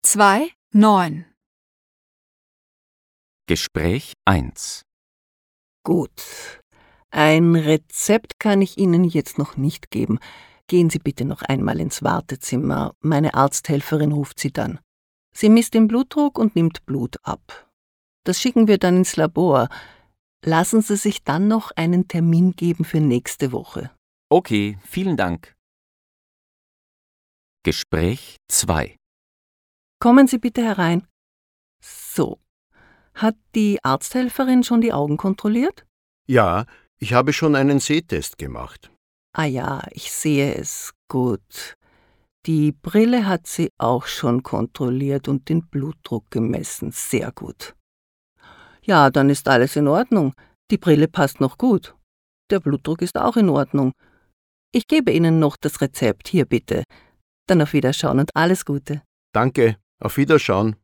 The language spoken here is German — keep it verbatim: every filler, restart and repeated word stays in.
zwei neun. Gespräch eins. Gut. Ein Rezept kann ich Ihnen jetzt noch nicht geben. Gehen Sie bitte noch einmal ins Wartezimmer. Meine Arzthelferin ruft Sie dann. Sie misst den Blutdruck und nimmt Blut ab. Das schicken wir dann ins Labor. Lassen Sie sich dann noch einen Termin geben für nächste Woche. Okay, vielen Dank. Gespräch zwei. Kommen Sie bitte herein. So. Hat die Arzthelferin schon die Augen kontrolliert? Ja, ich habe schon einen Sehtest gemacht. Ah ja, ich sehe es. Gut. Die Brille hat sie auch schon kontrolliert und den Blutdruck gemessen. Sehr gut. Ja, dann ist alles in Ordnung. Die Brille passt noch gut. Der Blutdruck ist auch in Ordnung. Ich gebe Ihnen noch das Rezept. Hier bitte. Dann auf Wiederschauen und alles Gute. Danke, auf Wiederschauen.